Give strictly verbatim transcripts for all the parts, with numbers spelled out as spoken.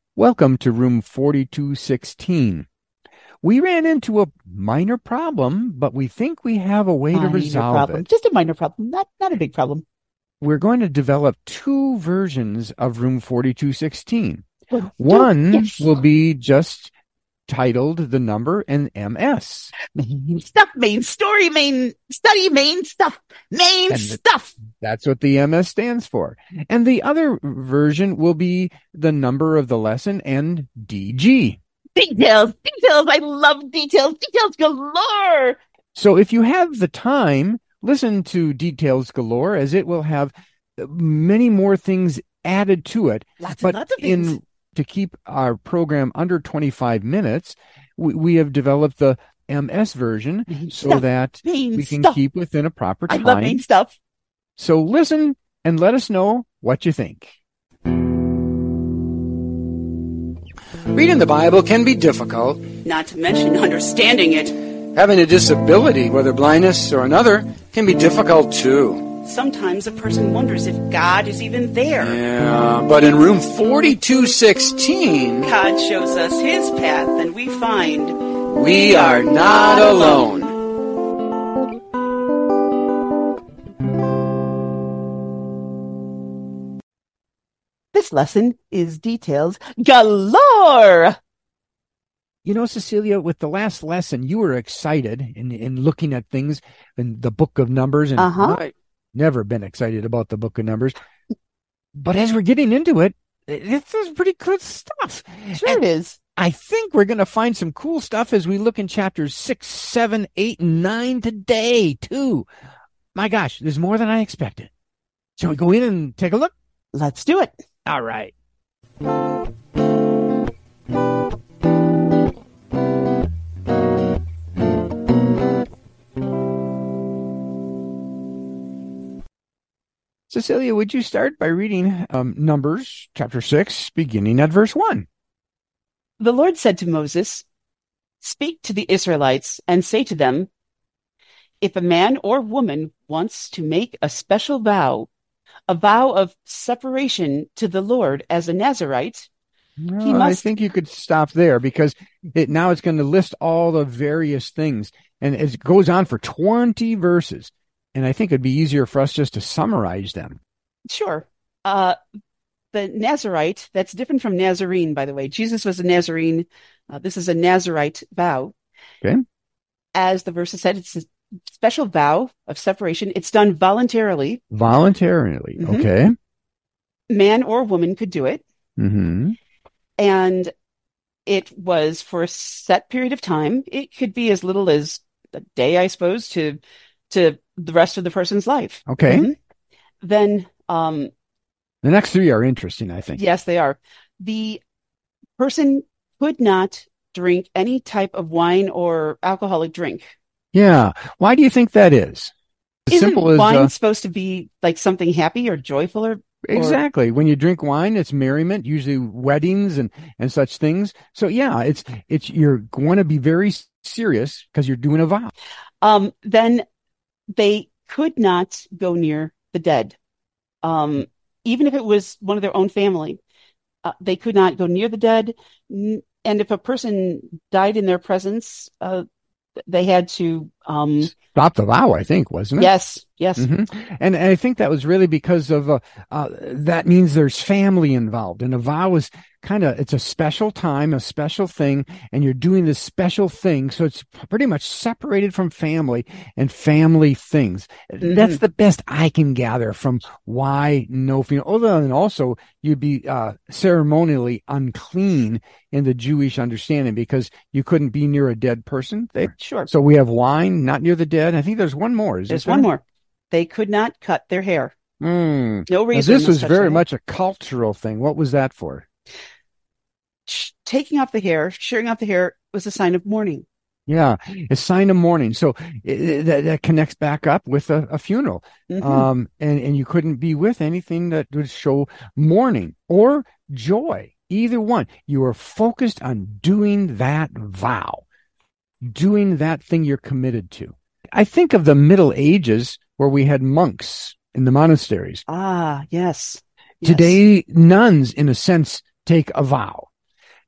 Welcome to room forty-two sixteen. We ran into a minor problem, but we think we have a way minor to resolve problem. it. Just a minor problem, not not a big problem. We're going to develop two versions of room forty-two sixteen. Well, One yes. will be just titled The Number and M S. Main stuff, main story, main study, main stuff, main And stuff. That's what the M S stands for. And the other version will be The Number of the Lesson and D G. Details, details. I love details. Details galore. So if you have the time, listen to Details Galore, as it will have many more things added to it. Lots but and lots of things. in to keep our program under twenty-five minutes, we, we have developed the M S version Main so stuff, that main we can stuff. keep within a proper I time. love main stuff. So listen and let us know what you think. Reading the Bible can be difficult. Not to mention understanding it. Having a disability, whether blindness or another, can be difficult too. Sometimes a person wonders if God is even there. Yeah, but in room forty-two sixteen, God shows us his path and we find we are not alone. This lesson is details galore. You know, Cecilia, with the last lesson, you were excited in, in looking at things in the book of Numbers, and Uh-huh. I've never been excited about the book of Numbers. But as we're getting into it, this is pretty good stuff. Sure And it is. I think we're going to find some cool stuff as we look in chapters six, seven, eight, and nine today, too. My gosh, there's more than I expected. Shall we go in and take a look? Let's do it. All right. Cecilia, would you start by reading um, Numbers chapter six, beginning at verse one? The Lord said to Moses, "Speak to the Israelites and say to them, if a man or woman wants to make a special vow, a vow of separation to the Lord as a Nazirite, No, He I must- think you could stop there because it now it's going to list all the various things, and it goes on for twenty verses. And I think it'd be easier for us just to summarize them. sure. Uh, the Nazirite, that's different from Nazarene, by the way. Jesus was a Nazarene. Uh, this is a Nazirite vow. Okay. As the verse said, it's a special vow of separation. It's done voluntarily. Voluntarily, Mhm. okay? Man or woman could do it. Mm-hmm. And it was for a set period of time. It could be as little as a day, I suppose, to to the rest of the person's life. Okay. Mhm. Then, um, The next three are interesting, I think. yes, they are. The person could not drink any type of wine or alcoholic drink. Yeah. Why do you think that is? As Isn't simple as wine uh, supposed to be like something happy or joyful or? exactly. When you drink wine, it's merriment, usually weddings and, and such things. So yeah, it's it's you're going to be very serious because you're doing a vow. Um, then they could not go near the dead. Um, even if it was one of their own family, uh, they could not go near the dead. N- And if a person died in their presence, uh, they had to, um, Stop the vow, I think, wasn't it? yes, yes. hmm And, and I think that was really because of, uh, uh, that means there's family involved. And a vow is kind of, it's a special time, a special thing, and you're doing this special thing. So it's pretty much separated from family and family things. Mhm. That's the best I can gather from why no funeral. Other than also, you'd be uh, ceremonially unclean in the Jewish understanding because you couldn't be near a dead person. They, Sure. so we have wine, not near the dead. I think there's one more. Is There's there? one more. They could not cut their hair. Hmm. No Now, reason. this must was touch very their hair. much a cultural thing. What was that for? Sh- Taking off the hair, shearing off the hair was a sign of mourning. Yeah, a sign of mourning. So it, it- that, that connects back up with a, a funeral. Mhm. Um, and, and you couldn't be with anything that would show mourning or joy. Either one. You were focused on doing that vow, doing that thing you're committed to. I think of the Middle Ages where we had monks in the monasteries. Ah, yes. Yes. Today, nuns, in a sense, take a vow.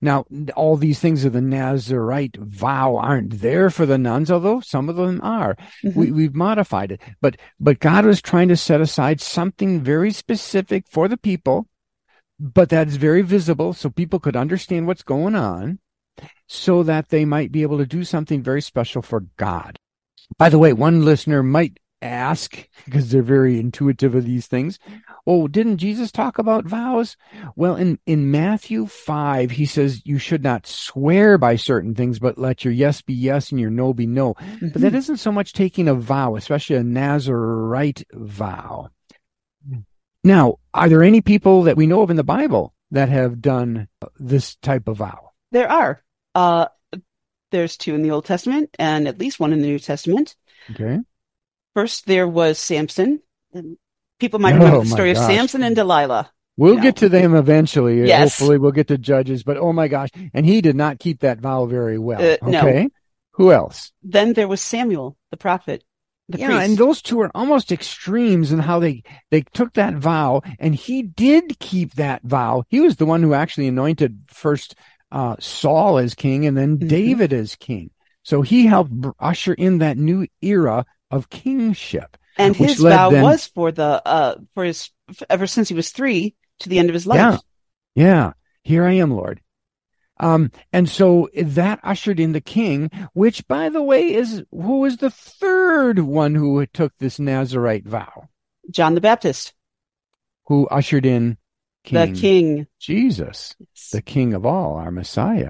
Now, all these things of the Nazarite vow aren't there for the nuns, although some of them are. Mhm. We, we've modified it. But, but God was trying to set aside something very specific for the people, but that is very visible so people could understand what's going on, so that they might be able to do something very special for God. By the way, one listener might ask, because they're very intuitive of these things, oh, didn't Jesus talk about vows? Well, in, in Matthew five, he says you should not swear by certain things, but let your yes be yes and your no be no. Mm-hmm. But that isn't so much taking a vow, especially a Nazarite vow. Now, are there any people that we know of in the Bible that have done this type of vow? There are. Uh, there's two in the Old Testament and at least one in the New Testament. Okay. First, there was Samson. People might Oh, remember the my story of gosh. Samson and Delilah. We'll You know. get to them eventually. Yes. Hopefully we'll get to Judges, but oh my gosh. And he did not keep that vow very well. Uh, no. Okay. Who else? Then there was Samuel, the prophet, the yeah, priest. and those two are almost extremes in how they, they took that vow, and he did keep that vow. He was the one who actually anointed first uh, Saul as king and then Mhm. David as king. So he helped br- usher in that new era of kingship. And which his led vow then- was for the uh for his ever since he was three to the end of his life. Yeah. Yeah, here I am, Lord. Um, and so that ushered in the king, which, by the way, is who was the third one who took this Nazarite vow, John the Baptist, who ushered in King the king. Jesus, the King of all, our Messiah.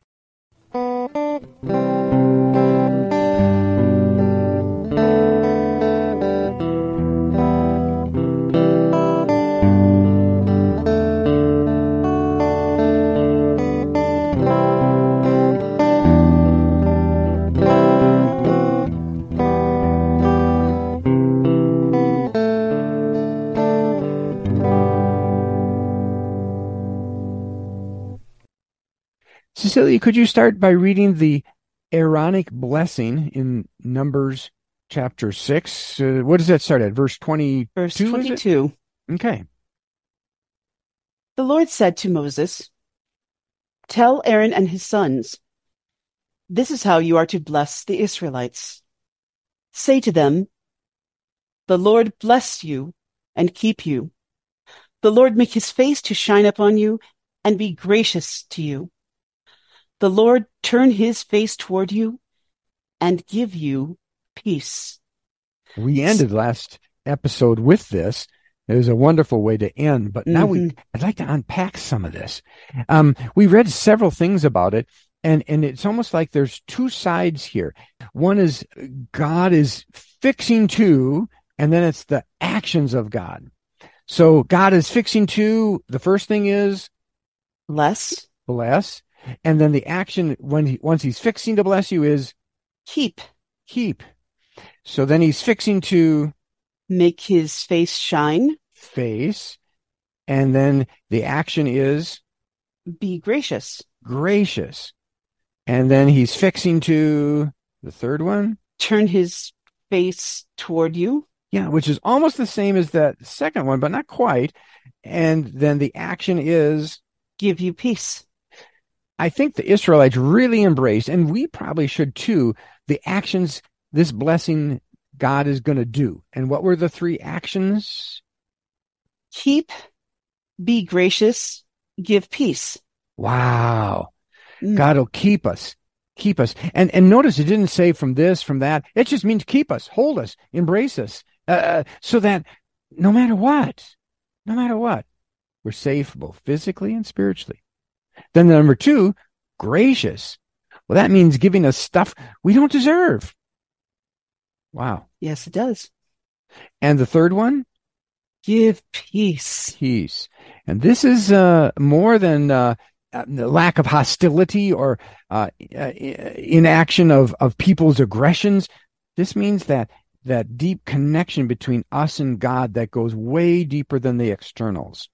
Cecilia, could you start by reading the Aaronic blessing in Numbers chapter six? Uh, what does that start at? Verse twenty-two? Verse is it? twenty-two. Okay. The Lord said to Moses, "Tell Aaron and his sons, this is how you are to bless the Israelites. Say to them, the Lord bless you and keep you. The Lord make his face to shine upon you and be gracious to you. The Lord turn his face toward you and give you peace." We ended last episode with this. It was a wonderful way to end, but now we, Mhm. I'd like to unpack some of this. Um, we read several things about it, and, and it's almost like there's two sides here. One is God is fixing to, and then it's the actions of God. So God is fixing to, the first thing is Bless, bless, and then the action when he, once he's fixing to bless you is keep, keep. So then he's fixing to make his face shine, face, and then the action is be gracious, gracious, and then he's fixing to the third one, turn his face toward you. yeah, which is almost the same as that second one, but not quite. And then the action is, Give you peace. I think the Israelites really embraced, and we probably should too, the actions this blessing God is going to do. And what were the three actions? Keep, be gracious, give peace. Wow. Mm. God will keep us, keep us. And and notice it didn't say from this, from that. It just means keep us, hold us, embrace us, uh, so that no matter what, no matter what, we're safe both physically and spiritually. Then the number two, gracious. Well, that means giving us stuff we don't deserve. Wow. Yes, it does. And the third one, Give peace. peace. And this is uh, more than uh, uh, the lack of hostility or uh, uh, inaction of, of people's aggressions. This means that that deep connection between us and God that goes way deeper than the externals.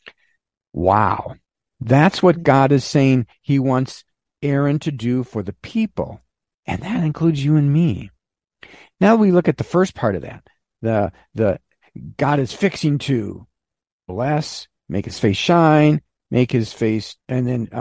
Wow. That's what God is saying he wants Aaron to do for the people. And that includes you and me. Now we look at the first part of that. The, the God is fixing to bless, make his face shine, make his face, and then um,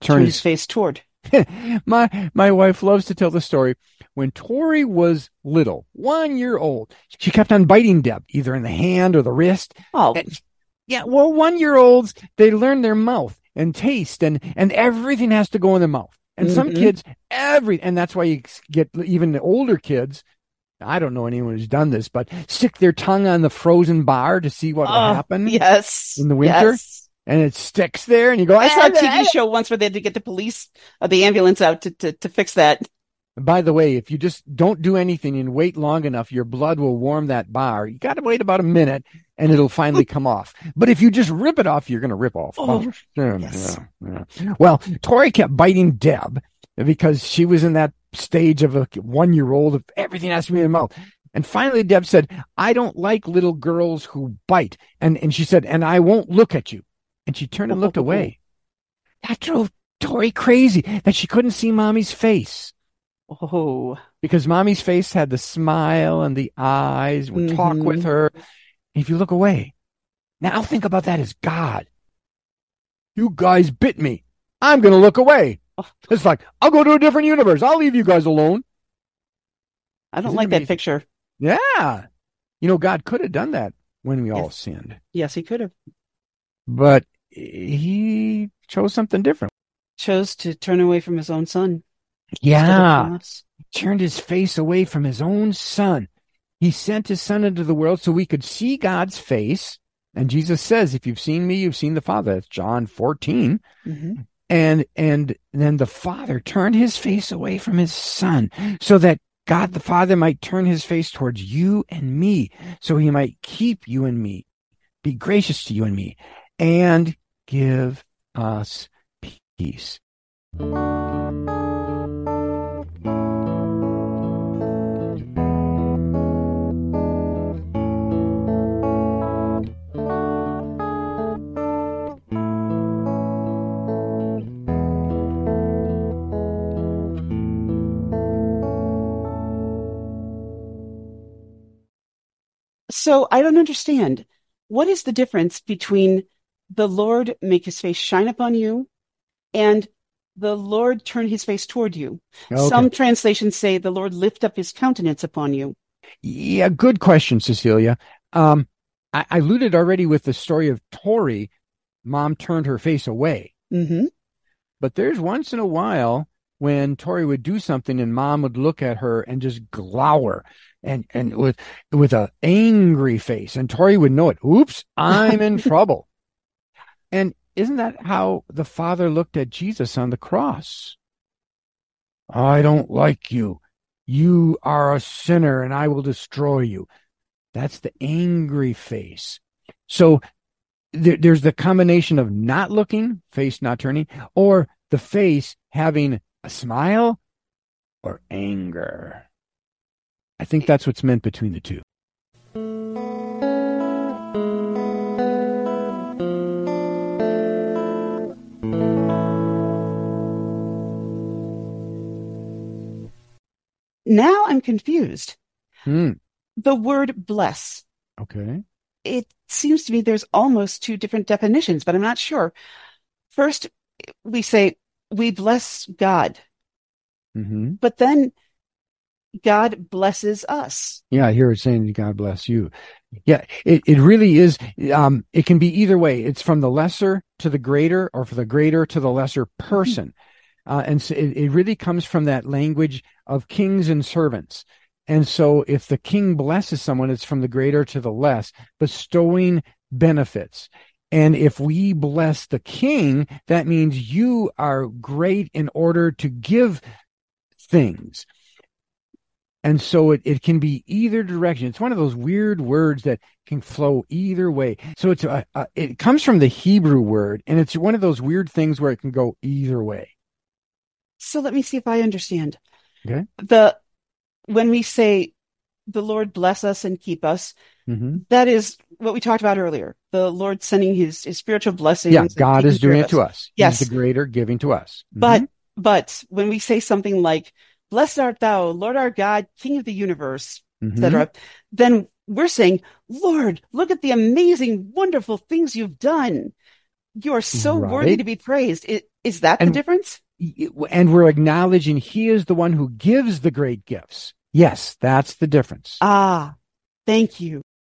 turn, Turn his his face toward. my my wife loves to tell the story. When Tori was little, one year old, she kept on biting Deb, either in the hand or the wrist. Oh, And, yeah, well, one year olds, they learn their mouth and taste, and and everything has to go in their mouth. And some Mhm. kids, every and that's why you get even the older kids. I don't know anyone who's done this, but stick their tongue on the frozen bar to see what will oh, happen yes. in the winter. Yes. And it sticks there, and you go, I saw a T V "Ah, ah." show once where they had to get the police, uh, the ambulance out to, to, to fix that. By the way, if you just don't do anything and wait long enough, your blood will warm that bar. You got to wait about a minute and it'll finally come off. But if you just rip it off, you're going to rip off. Oh, yeah, yes. yeah, yeah. Well, Tori kept biting Deb because she was in that stage of a one year old of everything has to be in her mouth. And finally, Deb said, I don't like little girls who bite. And, and she said, and I won't look at you. And she turned and looked away. That drove Tori crazy that she couldn't see mommy's face. Oh, Because mommy's face had the smile and the eyes would talk Mhm. with her. If you look away, now think about that as God. You guys bit me. I'm going to look away. Oh. It's like, I'll go to a different universe. I'll leave you guys alone. I don't Isn't like it that amazing? picture. Yeah. You know, God could have done that when we all Yes. sinned, Yes, he could have. but he chose something different. Chose to turn away from his own son. instead of Yeah. from us. Turned his face away from his own son. He sent his son into the world so we could see God's face. And Jesus says, if you've seen me, you've seen the Father. That's John fourteen. Mhm. And, and then the Father turned his face away from his son so that God the Father might turn his face towards you and me, so he might keep you and me, be gracious to you and me, and give us peace. So I don't understand. What is the difference between the Lord make his face shine upon you and the Lord turn his face toward you? Okay. Some translations say the Lord lift up his countenance upon you. Yeah, good question, Cecilia. Um, I, I alluded already with the story of Tori. Mom turned her face away. Mm-hmm. But there's once in a while when Tori would do something and Mom would look at her and just glower and, and with with a angry face. And Tori would know it. Oops, I'm in trouble. And isn't that how the Father looked at Jesus on the cross? I don't like you. You are a sinner and I will destroy you. That's the angry face. So there, there's the combination of not looking, face not turning, or the face having a smile or anger. I think that's what's meant between the two. Now I'm confused. Hmm. The word bless, Okay. it seems to me there's almost two different definitions, but I'm not sure. First, we say we bless God, Mm-hmm. but then God blesses us. Yeah, I hear it saying, God bless you. Yeah, it, it really is. Um, it can be either way. It's from the lesser to the greater or from the greater to the lesser person. Uh, and so it, it really comes from that language of kings and servants. And so if the king blesses someone, it's from the greater to the less, bestowing benefits. And if we bless the king, that means you are great in order to give things. And so it, it can be either direction. It's one of those weird words that can flow either way. So it's a, a, it comes from the Hebrew word, and it's one of those weird things where it can go either way. So let me see if I understand. Okay. The when we say the Lord bless us and keep us, Mm-hmm. that is what we talked about earlier. The Lord sending his, his spiritual blessings. Yeah, and God taking is care doing of it to us. us. Yes. He's the greater giving to us. But Mhm. but when we say something like, blessed art thou, Lord our God, King of the universe, Mhm. et cetera, then we're saying, Lord, look at the amazing, wonderful things you've done. You are so Right. worthy to be praised. Is, is that And- the difference? And we're acknowledging he is the one who gives the great gifts. Yes, that's the difference. Ah, thank you.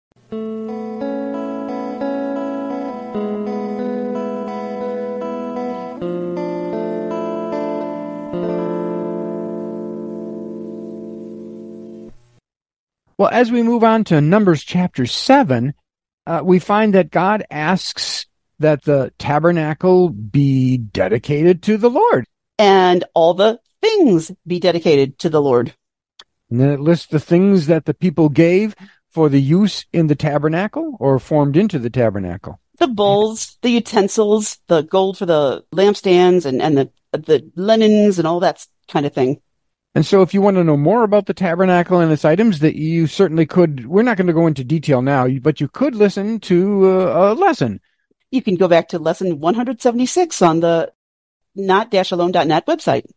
Well, as we move on to Numbers chapter seven, uh, we find that God asks that the tabernacle be dedicated to the Lord. And all the things be dedicated to the Lord. And then it lists the things that the people gave for the use in the tabernacle or formed into the tabernacle. The bowls, the utensils, the gold for the lampstands, and, and the the linens and all that kind of thing. And so if you want to know more about the tabernacle and its items, that you certainly could, we're not going to go into detail now, but you could listen to uh, a lesson. You can go back to lesson one seventy-six on the not dash alone dot net website.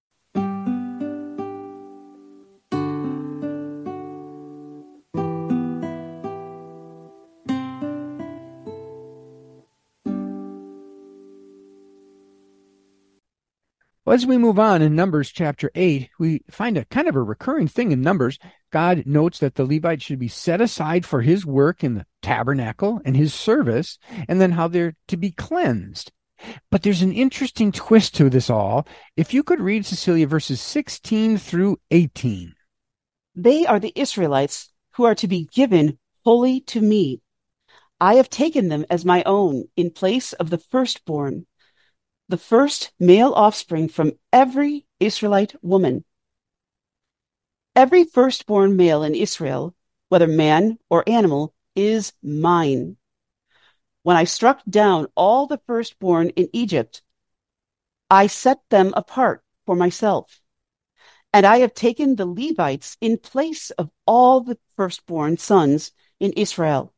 Well, as we move on in Numbers chapter eight, we find a kind of a recurring thing in Numbers. God notes that the Levites should be set aside for his work in the tabernacle and his service, and then how they're to be cleansed. But there's an interesting twist to this all. If you could read, Cecilia, verses sixteen through eighteen. They are the Israelites who are to be given wholly to me. I have taken them as my own in place of the firstborn, the first male offspring from every Israelite woman. Every firstborn male in Israel, whether man or animal, is mine. When I struck down all the firstborn in Egypt, I set them apart for myself. And I have taken the Levites in place of all the firstborn sons in Israel.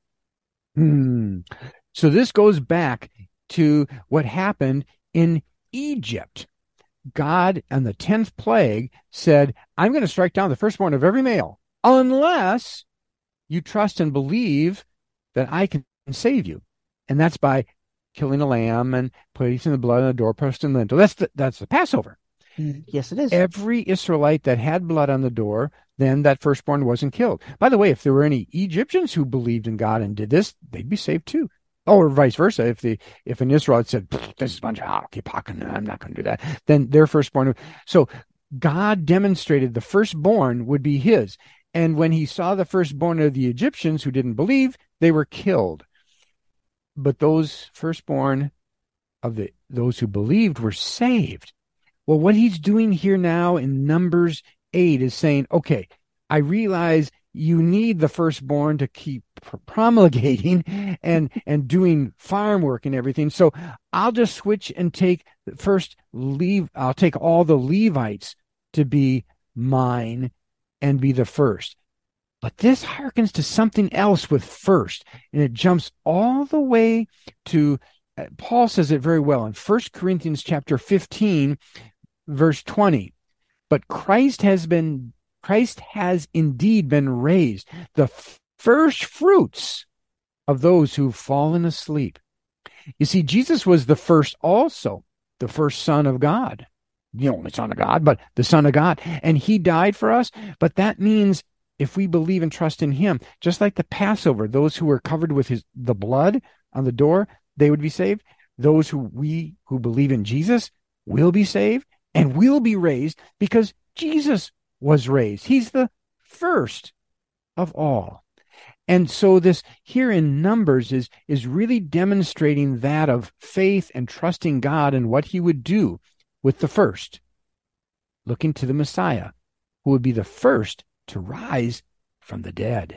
Hmm. So this goes back to what happened in Egypt. God, on the tenth plague, said, I'm going to strike down the firstborn of every male, unless you trust and believe that I can save you. And that's by killing a lamb and placing the blood on the doorpost and lintel. That's the, that's the Passover. Yes, it is. Every Israelite that had blood on the door, then that firstborn wasn't killed. By the way, if there were any Egyptians who believed in God and did this, they'd be saved too. Or vice versa. If the if an Israelite said, this is a bunch of hockey-pocket, I'm not going to do that, then their firstborn. So God demonstrated the firstborn would be his. And when he saw the firstborn of the Egyptians who didn't believe, they were killed. But those firstborn of the those who believed were saved. Well, what he's doing here now in Numbers eight is saying, okay, I realize you need the firstborn to keep promulgating and and doing farm work and everything. So I'll just switch and take the first leave. I'll take all the Levites to be mine and be the first. But this harkens to something else with first, and it jumps all the way to, uh, Paul says it very well in First Corinthians chapter fifteen, verse twenty. But Christ has been Christ has indeed been raised, the first fruits of those who've fallen asleep. You see, Jesus was the first also, the first Son of God, the only Son of God, but the Son of God. And he died for us. But that means if we believe and trust in him, just like the Passover, those who were covered with his the blood on the door, they would be saved. Those who we who believe in Jesus will be saved and will be raised because Jesus was raised. He's the first of all. And so this here in Numbers is, is really demonstrating that of faith and trusting God and what he would do with the first, looking to the Messiah, who would be the first to rise from the dead.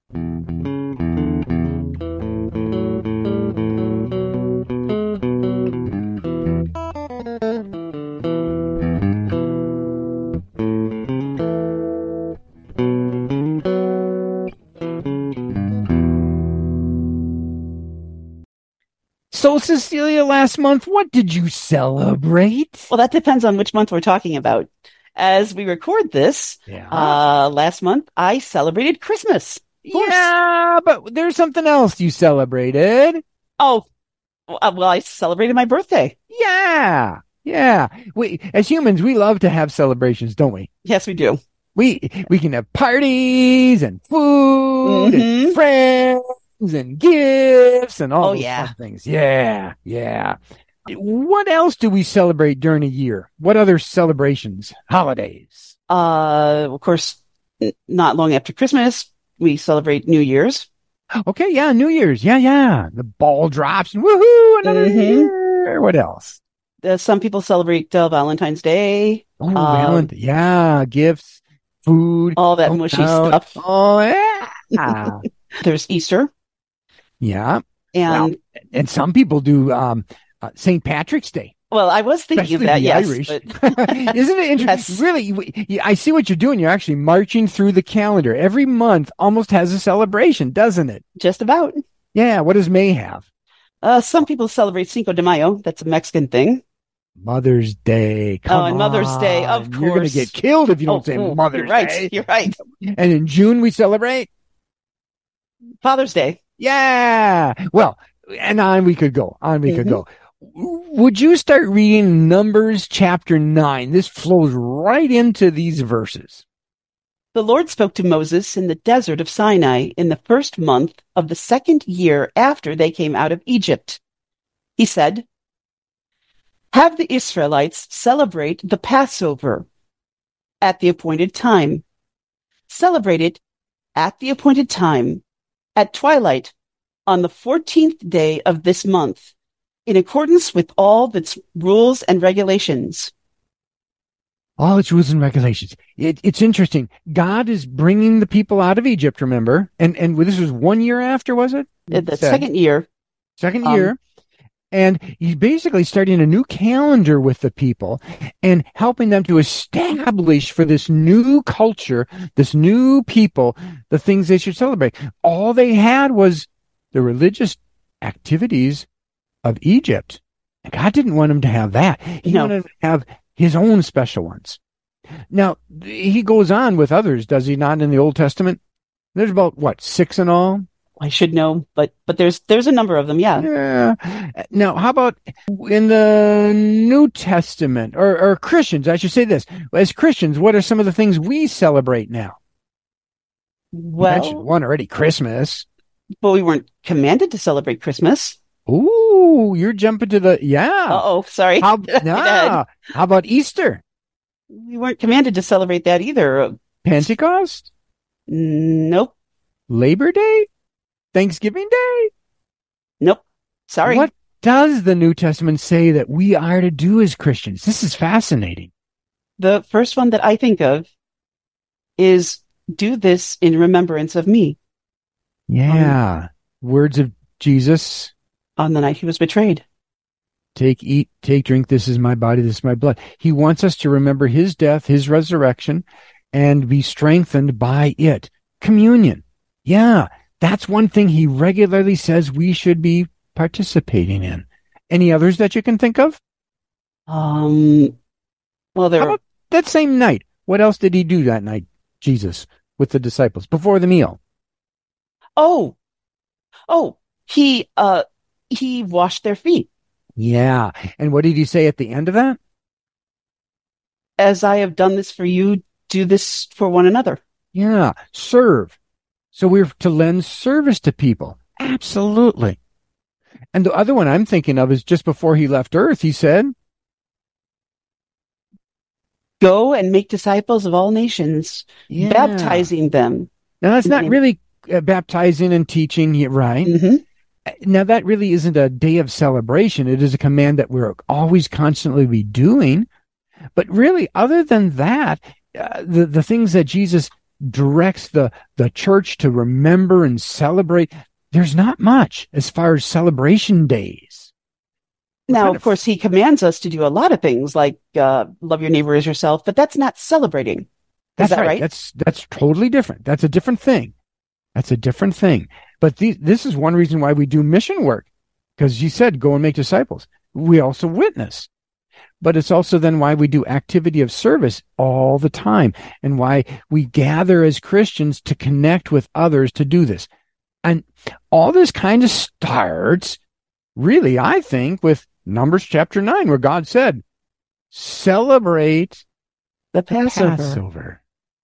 So, Cecilia, last month, what did you celebrate? Well, that depends on which month we're talking about. As we record this, Yeah. uh, last month, I celebrated Christmas. Of course. Yeah, but there's something else you celebrated. Oh, Uh, Well, I celebrated my birthday. Yeah. Yeah. We, as humans, we love to have celebrations, don't we? Yes, we do. We, we can have parties and food Mhm. and friends and gifts and all Oh, those yeah. fun things. Yeah. Yeah. What else do we celebrate during a year? What other celebrations, holidays? Uh, of course, n- not long after Christmas, we celebrate New Year's. Okay. Yeah. New Year's. Yeah. Yeah. The ball drops and woohoo, another Mhm. year. What else? Uh, some people celebrate uh, Valentine's Day, Oh, Um, Valentine. Yeah. Gifts, food. all that going mushy out. stuff. Oh, yeah. There's Easter, Yeah. and And some people do um, uh, Saint Patrick's Day, well, I was thinking especially of that, the yes, Irish. but Isn't it interesting? Yes. Really, you- you- I see what you're doing. You're actually marching through the calendar. Every month almost has a celebration, doesn't it? just about. Yeah. What does May have? Uh, some people celebrate Cinco de Mayo. That's a Mexican thing. Mother's Day. Come Oh, and Mother's Day, of on. You're going to course. get killed if you don't Oh, say oh, Mother's you're right. Day. You're right. And in June, we celebrate. Father's Day. Yeah. Well, and on we could go. On we could Mhm. go. Would you start reading Numbers chapter nine? This flows right into these verses. The Lord spoke to Moses in the desert of Sinai in the first month of the second year after they came out of Egypt. He said, "Have the Israelites celebrate the Passover at the appointed time. Celebrate it at the appointed time, at twilight, on the fourteenth day of this month, in accordance with all its rules and regulations." All its rules and regulations. It, it's interesting. God is bringing the people out of Egypt, remember? And and this was one year after, was it? Uh, The Said. second year, Second um, year. And he's basically starting a new calendar with the people and helping them to establish for this new culture, this new people, the things they should celebrate. All they had was the religious activities of Egypt. And God didn't want them to have that. He No. wanted them to have his own special ones. Now, he goes on with others, does he not, in the Old Testament? There's about, what, six in all? I should know, but but there's there's a number of them, yeah. Yeah. Now, how about in the New Testament or, or Christians? I should say this. As Christians, what are some of the things we celebrate now? You mentioned Well, one already, Christmas. but we weren't commanded to celebrate Christmas. Ooh, you're jumping to the, yeah. Uh-oh, sorry. How, Did I get ahead? nah. How about Easter? We weren't commanded to celebrate that either. Uh, Pentecost? Nope. Labor Day? Thanksgiving Day? Nope. Sorry. What does the New Testament say that we are to do as Christians? This is fascinating. The first one that I think of is do this in remembrance of me Yeah. Words of Jesus. on the night he was betrayed. Take, eat, take, drink. This is my body. This is my blood. He wants us to remember his death, his resurrection, and be strengthened by it. Communion. Yeah. That's one thing he regularly says we should be participating in. Any others that you can think of? Um, well, there How about that same night? What else did he do that night, Jesus, with the disciples before the meal? oh, oh, he, uh, he washed their feet. Yeah. And what did he say at the end of that? As I have done this for you, do this for one another. Yeah. Serve. So we're to lend service to people. Absolutely. And the other one I'm thinking of is just before he left Earth, he said, Go and make disciples of all nations, yeah. baptizing them. Now, that's not Mhm. really uh, baptizing and teaching, yeah, right? hmm Now, that really isn't a day of celebration. It is a command that we're always constantly be doing. But really, other than that, uh, the, the things that Jesus directs the, the church to remember and celebrate, there's not much as far as celebration days. Now, kind of of- course, he commands us to do a lot of things like uh, love your neighbor as yourself, but that's not celebrating. Is That's that right? That's that's totally different. That's a different thing. That's a different thing. But the, this is one reason why we do mission work, because you said go and make disciples. We also witness. But it's also then why we do activity of service all the time and why we gather as Christians to connect with others to do this. And all this kind of starts really, I think, with Numbers chapter nine, where God said, celebrate The Passover. Passover.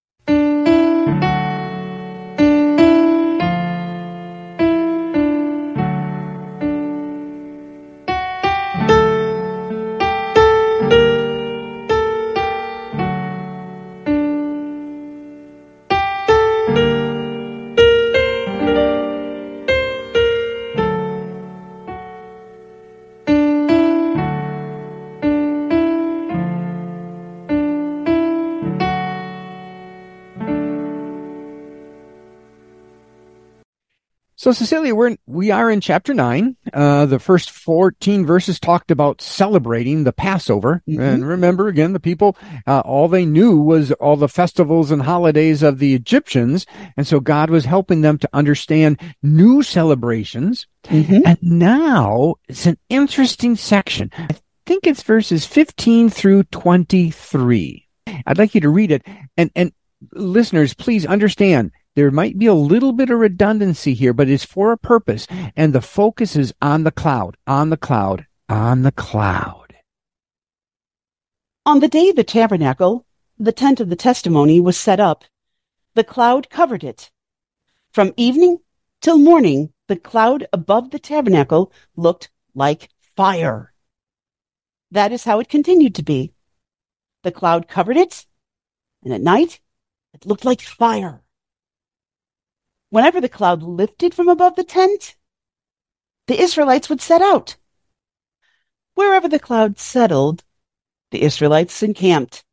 So, Cecilia, we're in, we are in chapter nine. Uh, the first fourteen verses talked about celebrating the Passover. Mm-hmm. And remember, again, the people, uh, all they knew was all the festivals and holidays of the Egyptians. And so God was helping them to understand new celebrations. Mm-hmm. And now it's an interesting section. I think it's verses fifteen through twenty-three. I'd like you to read it. And, and listeners, please understand, there might be a little bit of redundancy here, but it's for a purpose. And the focus is on the cloud, on the cloud, on the cloud. On the day of the tabernacle, the tent of the testimony was set up. The cloud covered it. From evening till morning, the cloud above the tabernacle looked like fire. That is how it continued to be. The cloud covered it, and at night, it looked like fire. Whenever the cloud lifted from above the tent, the Israelites would set out. Wherever the cloud settled, the Israelites encamped.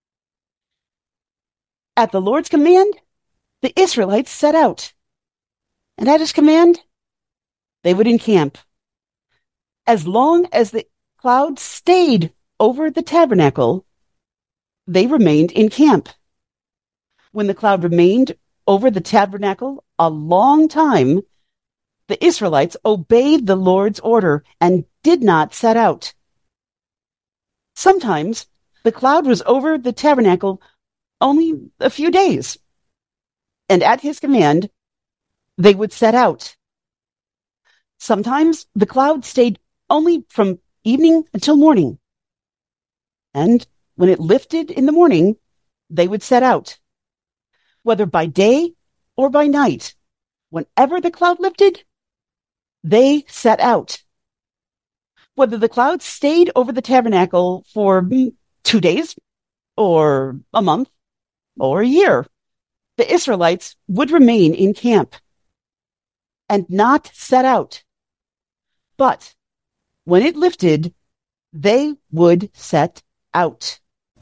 At the Lord's command, the Israelites set out. And at his command, they would encamp. As long as the cloud stayed over the tabernacle, they remained in camp. When the cloud remained over the tabernacle a long time, the Israelites obeyed the Lord's order and did not set out. Sometimes the cloud was over the tabernacle only a few days, and at his command, they would set out. Sometimes the cloud stayed only from evening until morning, and when it lifted in the morning, they would set out. Whether by day or by night, whenever the cloud lifted, they set out. Whether the cloud stayed over the tabernacle for two days, or a month, or a year, the Israelites would remain in camp and not set out. But when it lifted, they would set out.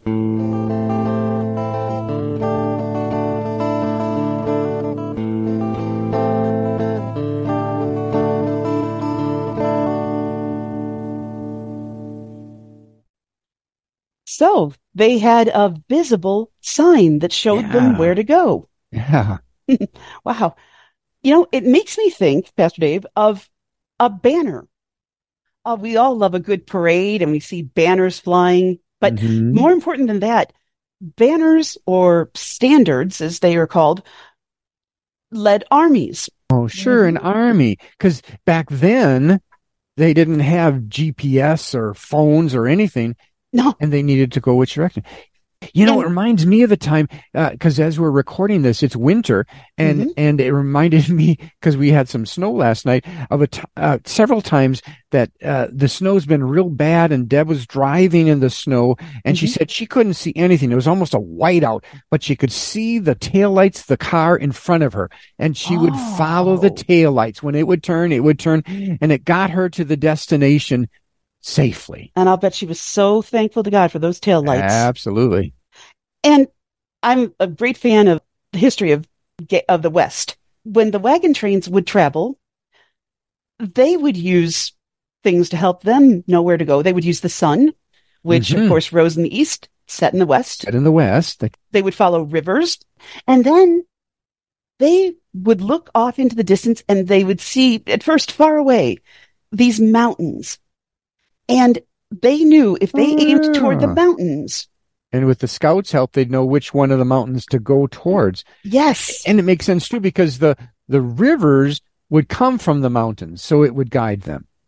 So they had a visible sign that showed Yeah. them where to go. Yeah. Wow. You know, it makes me think, Pastor Dave, of a banner. Uh, we all love a good parade and we see banners flying. But Mhm. more important than that, banners or standards, as they are called, led armies. Oh, sure, an army. Because back then, they didn't have G P S or phones or anything, No. and they needed to go which direction. You know, And- it reminds me of the time, because as we're recording this, it's winter, and Mhm. and it reminded me, because we had some snow last night, of a t- uh, several times that uh, the snow's been real bad, and Deb was driving in the snow, and she Mhm. said she couldn't see anything. It was almost a whiteout, but she could see the taillights, the car in front of her, and she would follow the Oh. taillights. When it would turn, it would turn, and it got her to the destination safely. And I'll bet she was so thankful to God for those taillights. Absolutely. And I'm a great fan of the history of of the West. When the wagon trains would travel, they would use things to help them know where to go. They would use the sun, which Mhm. of course rose in the east, set in the west. Set in the West. the- They would follow rivers, and then they would look off into the distance and they would see, at first far away, these mountains. And they knew if they Oh, aimed toward the yeah. mountains, And with the scouts' help, they'd know which one of the mountains to go towards. yes, And it makes sense too, because the, the rivers would come from the mountains, so it would guide them.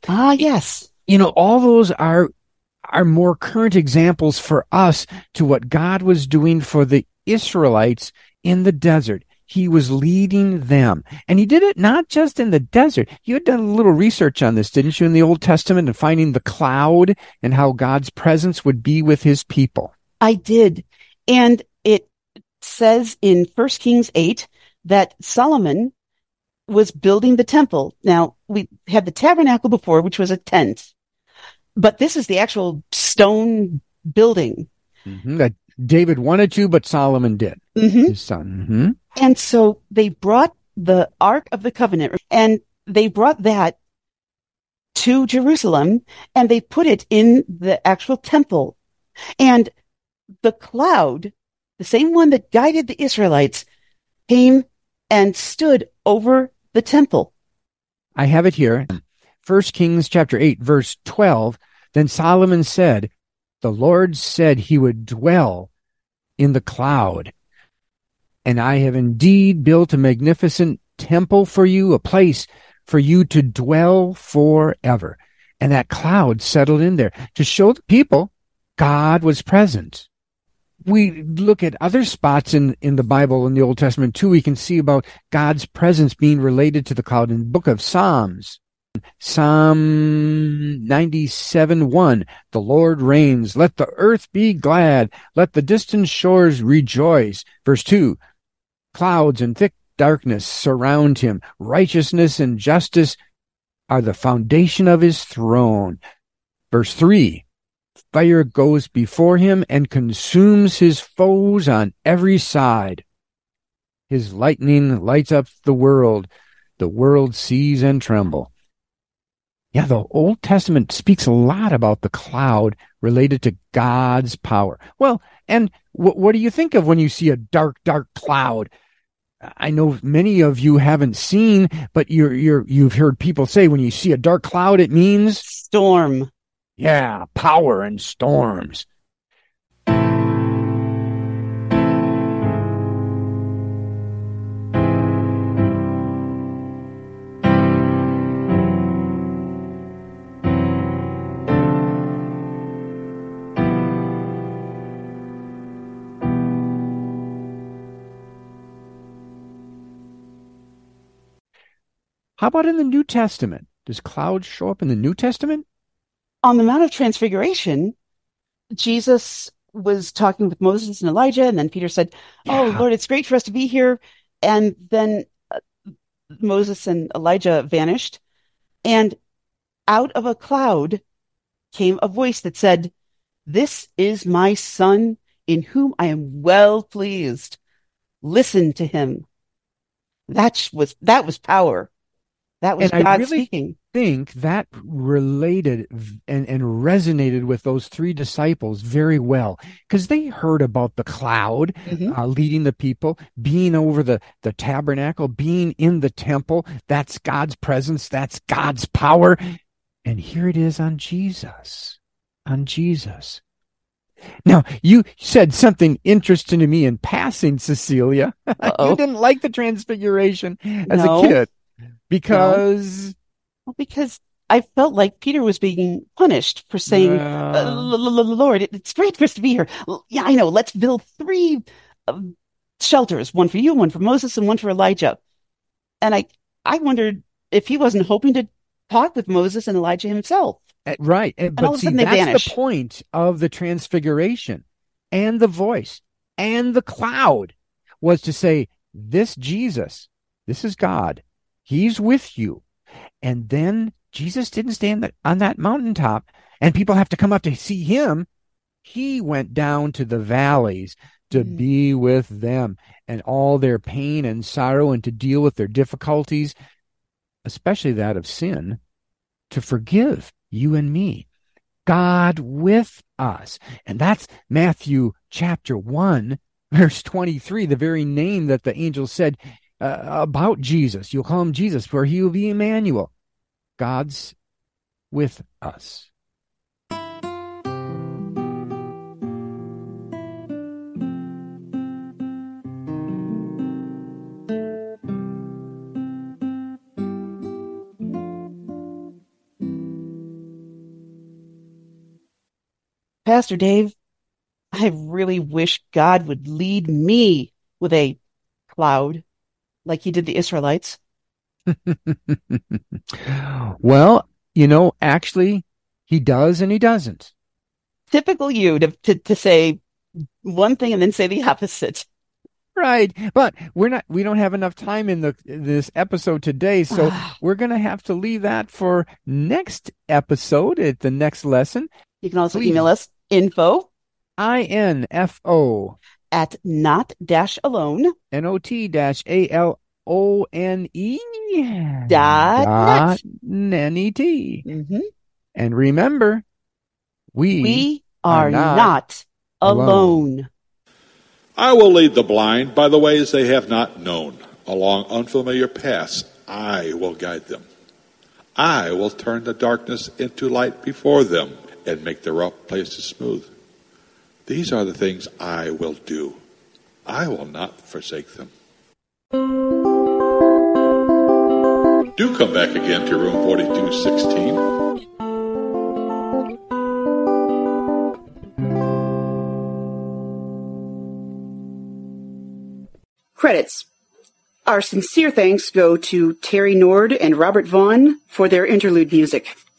Ah, yes. You know, all those are are more current examples for us to what God was doing for the Israelites in the desert. He was leading them. And he did it not just in the desert. You had done a little research on this, didn't you, in the Old Testament, and finding the cloud and how God's presence would be with his people. I did. And it says in First Kings eight that Solomon was building the temple. Now, we had the tabernacle before, which was a tent, but this is the actual stone building. Mm-hmm. That David wanted to, but Solomon did, Mm-hmm. his son. Mm-hmm. And so they brought the Ark of the Covenant, and they brought that to Jerusalem, and they put it in the actual temple. And the cloud, the same one that guided the Israelites, came and stood over the temple. I have it here. First Kings chapter eight, verse twelve. Then Solomon said, the Lord said he would dwell in the cloud. And I have indeed built a magnificent temple for you, a place for you to dwell forever. And that cloud settled in there to show the people God was present. We look at other spots in, in the Bible, in the Old Testament too. We can see about God's presence being related to the cloud in the book of Psalms. Psalm ninety-seven, one, the Lord reigns. Let the earth be glad. Let the distant shores rejoice. Verse two, clouds and thick darkness surround him. Righteousness and justice are the foundation of his throne. Verse three, fire goes before him and consumes his foes on every side. His lightning lights up the world. The world sees and tremble. Yeah, the Old Testament speaks a lot about the cloud related to God's power. Well, and w- what do you think of when you see a dark, dark cloud? I know many of you haven't seen, but you're, you're, you've heard people say when you see a dark cloud, it means Storm. yeah, power and storms. How about in the New Testament? Does clouds show up in the New Testament? On the Mount of Transfiguration, Jesus was talking with Moses and Elijah, and then Peter said, oh, Yeah. Lord, it's great for us to be here. And then uh, Moses and Elijah vanished, and out of a cloud came a voice that said, this is my son in whom I am well pleased. Listen to him. That was, that was power. That was And I God really speaking. think that related and, and resonated with those three disciples very well, because they heard about the cloud Mhm. uh, leading the people, being over the, the tabernacle, being in the temple. That's God's presence. That's God's power. And here it is on Jesus, on Jesus. Now, you said something interesting to me in passing, Cecilia. You Uh-oh. didn't like the transfiguration as No. a kid because... Well, because I felt like Peter was being punished for saying, Uh, uh, L- L- L- Lord, it- it's great for us to be here. L- Yeah, I know. Let's build three uh, shelters, one for you, one for Moses, and one for Elijah. And I, I wondered if he wasn't hoping to talk with Moses and Elijah himself. Uh, Right. And, all but of a see, sudden they that's vanish. the point of the transfiguration and the voice and the cloud was to say, this Jesus, this is God. He's with you. And then Jesus didn't stand that, on that mountaintop and people have to come up to see him. He went down to the valleys to Mm. be with them and all their pain and sorrow and to deal with their difficulties, especially that of sin, to forgive you and me. God with us. And that's Matthew chapter one, verse twenty-three, the very name that the angel said uh, about Jesus. You'll call him Jesus, for he will be Emmanuel. God's with us. Pastor Dave, I really wish God would lead me with a cloud like he did the Israelites. Well, you know, actually, he does and he doesn't. Typical you to, to, to say one thing and then say the opposite. Right. But we're not, we don't have enough time in the this episode today. So we're going to have to leave that for next episode at the next lesson. You can also Please. email us info I N F O at not dash alone N O T dash A L O N E dot dot net. N E T. Mm-hmm. And remember, we, We are, are not, not alone. alone. I will lead the blind by the ways they have not known. Along unfamiliar paths, I will guide them. I will turn the darkness into light before them and make the rough places smooth. These are the things I will do. I will not forsake them. Do come back again to room forty-two sixteen. Credits. Our sincere thanks go to Terry Nord and Robert Vaughn for their interlude music.